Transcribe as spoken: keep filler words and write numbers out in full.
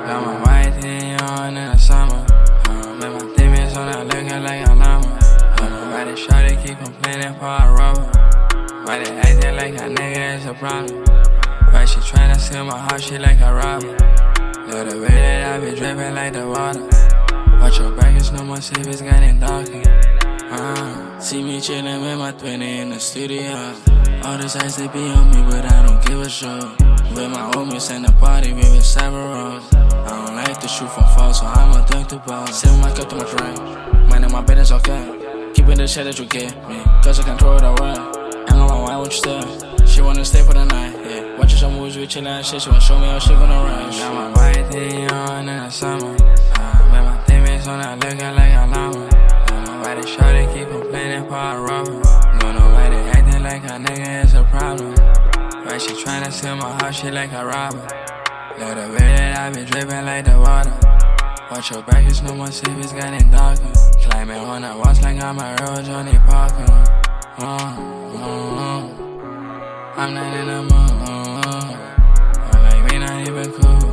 Got my white tee on in the summer. Um, and my demons on that looking like a llama. Um, why they shawty keep complaining for a rubber? Why they acting like a nigga is a problem? Why she tryna steal my heart, she like a robber? Love the way that I be dripping like the water. Watch your back, it's no more safe, it's getting darker. Uh, see me chillin' with my twenty in the studio. All this ice they be on me, but I don't give a shit. With my homies in the party, we with several. I don't like to shoot from far, so I'ma duck the ball. Send my cup to my drink, minding my business, okay. Keeping the shit that you get me, cause I control the world. Hang on my wine, won't you stay? She wanna stay for the night, yeah. Watching some movies, we chillin' and shit. She wanna show me how she gonna rush. Got my white tee on in the summer. Uh, with my demons on that looking like a llama. Don't know why they shawty keep complaining for a rubber. Don't know why they acting like a nigga is a problem. Why she tryna steal my heart, she like a robber. Love the way that I be dripping like the water. Watch your back, it's no more safe, it's getting darker. Climbing on the walls like I'm a real Johnny Parker. Uh, uh, uh. I'm not in the mood. Uh, uh. Like we not even cool.